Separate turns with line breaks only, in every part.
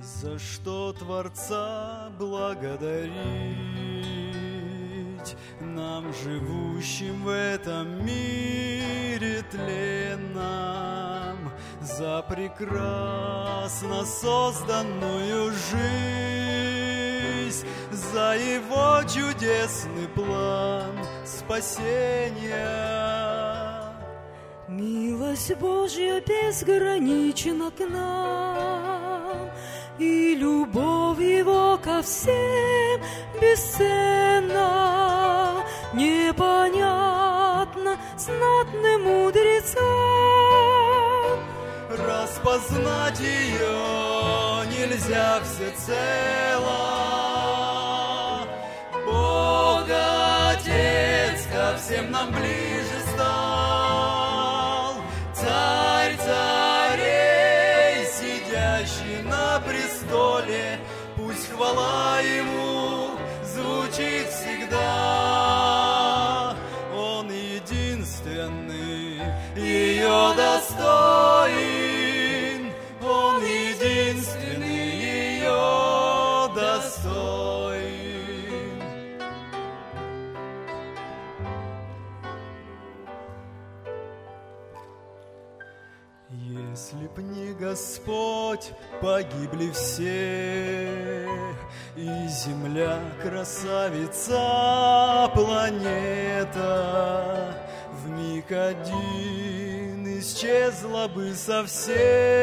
За что Творца благодарить нам, живущим в этом мире тленном, за прекрасно созданную жизнь, за Его чудесный план спасения.
Милость Божья безгранична к нам, и любовь Его ко всем бесценна, непонятно знатным мудрецам.
Распознать ее нельзя всецело. Бог Отец ко всем нам ближе стал, Царь царей, сидящий на престоле, пусть хвала Ему звучит всегда. Он единственный, ее достоин, Он единственный, ее достоин. Если б не Господь, погибли все, и земля, красавица планета, вмиг один исчезла бы совсем,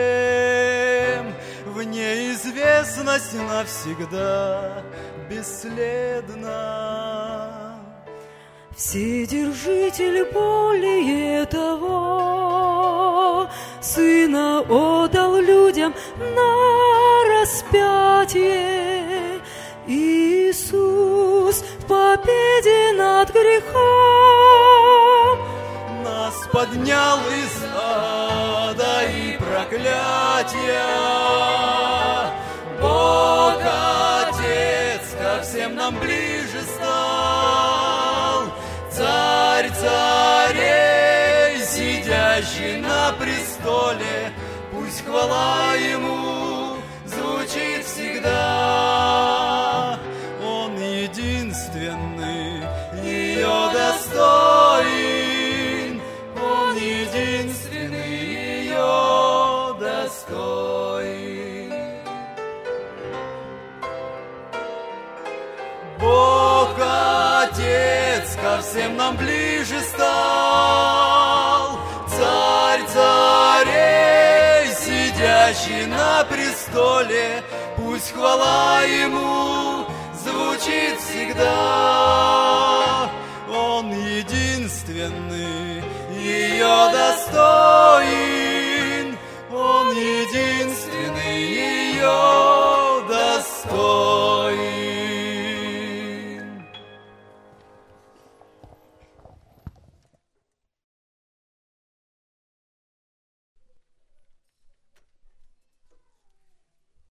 в неизвестность навсегда бесследно.
Вседержитель более того Сына отдал людям на распятие. Иисус в победе над грехом
нас поднял из ада и проклятия. Бог Отец ко всем нам ближе стал, Царь царей, сидящий на престоле, пусть хвала Ему звучит всегда. Он единственный, ее достоин, Он единственный, ее достоин. Бог Отец ко всем нам ближе стал, Царь царей, сидящий на престоле, пусть хвала Ему звучит всегда.